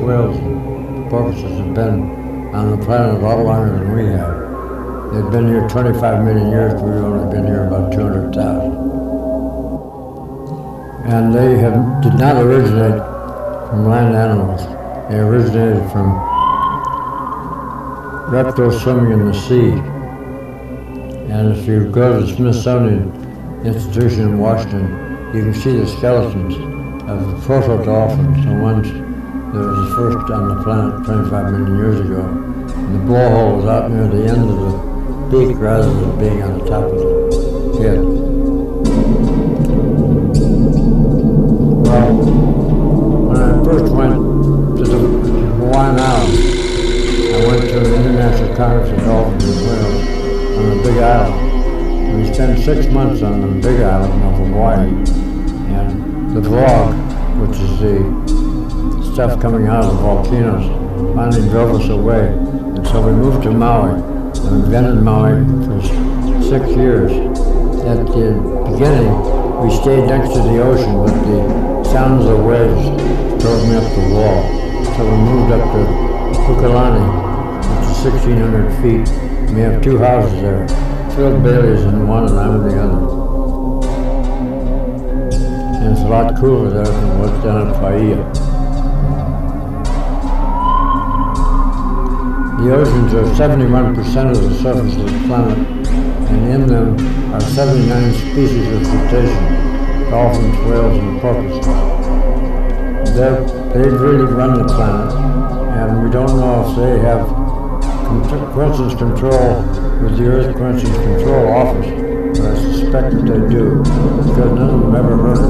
whales and porpoises have been on the planet a lot longer than we have. They've been here 25 million years, but we've only been here about 200,000. And they did not originate from land animals. They originated from reptiles swimming in the sea. And if you go to the Smithsonian Institution in Washington, you can see the skeletons of the proto-dolphins, the ones that was the first on the planet 25 million years ago. And the blowhole was out near the end of the beak rather than being on the top of the head. Well, when I first went to the Hawaiian Islands, I went to an international conference of dolphins and whales on the Big Island. We spent 6 months on the Big Island of Hawaii, and the vlog, which is the stuff coming out of the volcanoes, finally drove us away. And so we moved to Maui, and we've been in Maui for 6 years. At the beginning, we stayed next to the ocean, but the sounds of the waves drove me up the wall. So we moved up to Kukulani, which is 1,600 feet. We have 2 houses there. Phil Bailey's in one and I'm in the other. And it's a lot cooler there than what's down at Paia. The oceans are 71% of the surface of the planet, and in them are 79 species of cetaceans, dolphins, whales, and porpoises. They've really run the planet, and we don't know if they have coincidence control with the Earth Coincidence Control Office, but I suspect that they do, because none of them ever heard